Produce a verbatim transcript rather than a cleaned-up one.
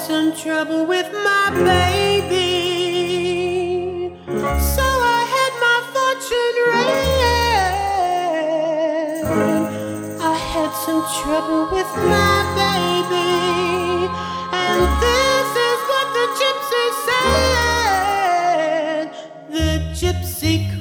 some trouble with my baby, so I had my fortune read. I had some trouble with my baby, and this is what the gypsy said. The gypsy